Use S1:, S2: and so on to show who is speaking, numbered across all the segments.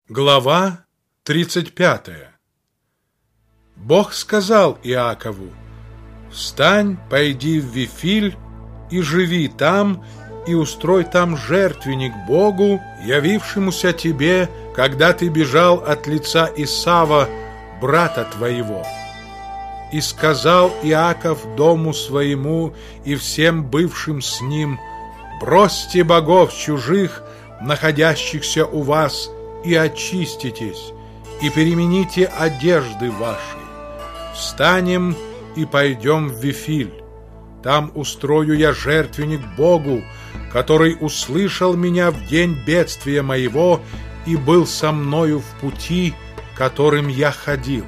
S1: Глава 35. Бог сказал Иакову: «Встань, пойди в Вифиль и живи там, и устрой там жертвенник Богу, явившемуся тебе, когда ты бежал от лица Исава, брата твоего». И сказал Иаков дому своему и всем бывшим с ним: «Бросьте богов чужих, находящихся у вас, и очиститесь, и перемените одежды ваши. Встанем и пойдем в Вифиль. Там устрою я жертвенник Богу, который услышал меня в день бедствия моего и был со мною в пути, которым я ходил».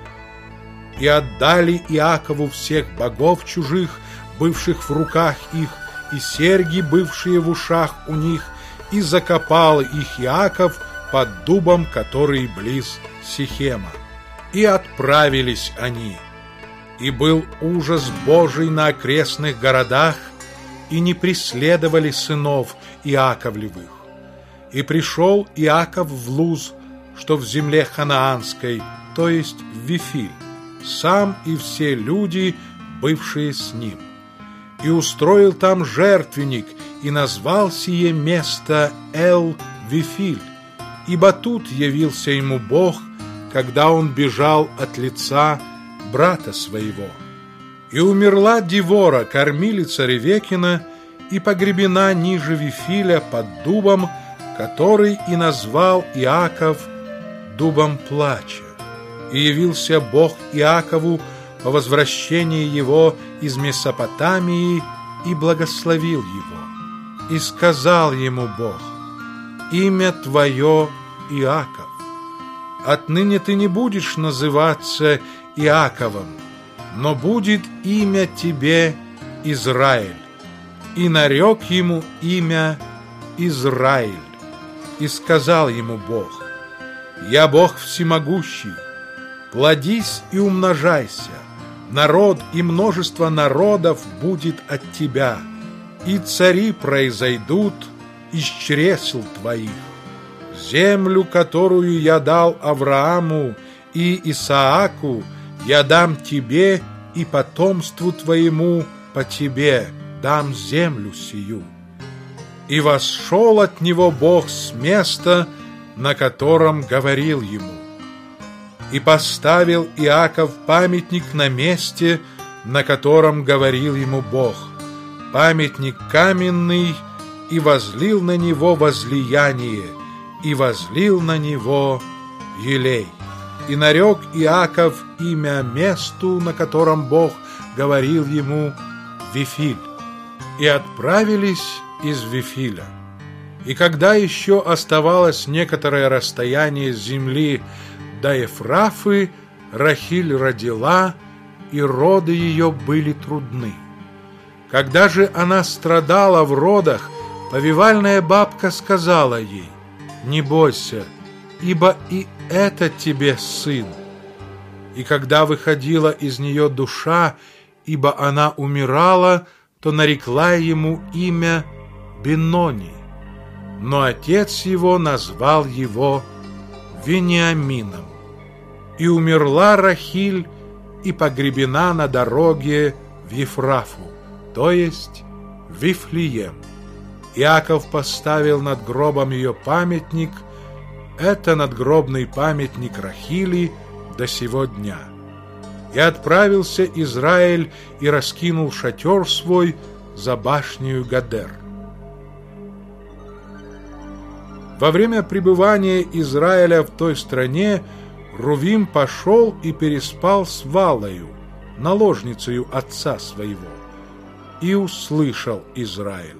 S1: И отдали Иакову всех богов чужих, бывших в руках их, и серьги, бывшие в ушах у них, и закопал их Иаков под дубом, который близ Сихема. И отправились они. И был ужас Божий на окрестных городах, и не преследовали сынов Иаковлевых. И пришел Иаков в Луз, что в земле ханаанской, то есть в Вифиль, сам и все люди, бывшие с ним. И устроил там жертвенник, и назвал сие место Эл-Вифиль, ибо тут явился ему Бог, когда он бежал от лица брата своего. И умерла Дивора, кормилица Ревекина, и погребена ниже Вифиля под дубом, который и назвал Иаков дубом плача. И явился Бог Иакову по возвращении его из Месопотамии и благословил его. И сказал ему Бог: «Имя твое Иаков. Отныне ты не будешь называться Иаковом, но будет имя тебе Израиль». И нарек ему имя Израиль. И сказал ему Бог: «Я Бог всемогущий, плодись и умножайся, народ и множество народов будет от тебя, и цари произойдут из чресл твоих. Землю, которую я дал Аврааму и Исааку, я дам тебе и потомству твоему по тебе дам землю сию». И восшел от него Бог с места, на котором говорил ему. И поставил Иаков памятник на месте, на котором говорил ему Бог, памятник каменный, и возлил на него возлияние, и возлил на него елей. И нарек Иаков имя месту, на котором Бог говорил ему, Вифиль. И отправились из Вифиля. И когда еще оставалось некоторое расстояние с земли до Ефрафы, Рахиль родила, и роды ее были трудны. Когда же она страдала в родах, повивальная бабка сказала ей: «Не бойся, ибо и это тебе сын». И когда выходила из нее душа, ибо она умирала, то нарекла ему имя Бенони, но отец его назвал его Вениамином. И умерла Рахиль, и погребена на дороге в Ефрафу, то есть в Вифлеем. Иаков поставил над гробом ее памятник. Это надгробный памятник Рахили до сего дня. И отправился Израиль и раскинул шатер свой за башнею Гадер. Во время пребывания Израиля в той стране Рувим пошел и переспал с Валою, наложницею отца своего, и услышал Израиль.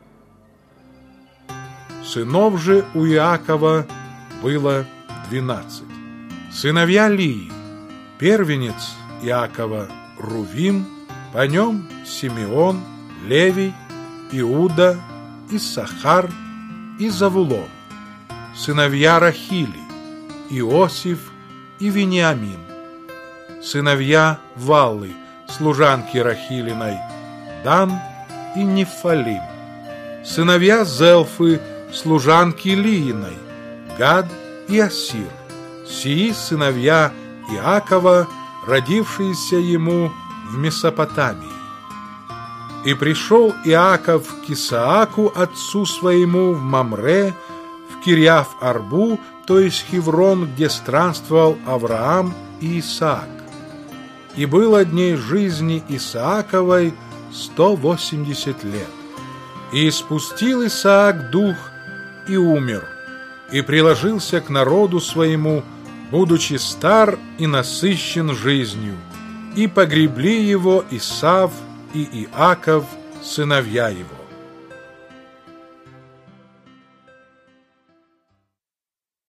S1: Сынов же у Иакова было 12. Сыновья Лии: первенец Иакова Рувим, по нем Симеон, Левий, Иуда, Иссахар и Завулон. Сыновья Рахили: Иосиф и Вениамин. Сыновья Валлы, служанки Рахилиной: Дан и Нефалим. Сыновья Зелфы, служанки Лииной: Гад и Асир. Сии сыновья Иакова, родившиеся ему в Месопотамии. И пришел Иаков к Исааку, отцу своему, в Мамре, в Кирьяв-Арбу, то есть Хеврон, где странствовал Авраам и Исаак. И было дней жизни Исааковой 180 лет. И испустил Исаак дух и умер, и приложился к народу своему, будучи стар и насыщен жизнью, и погребли его Исав и Иаков, сыновья его.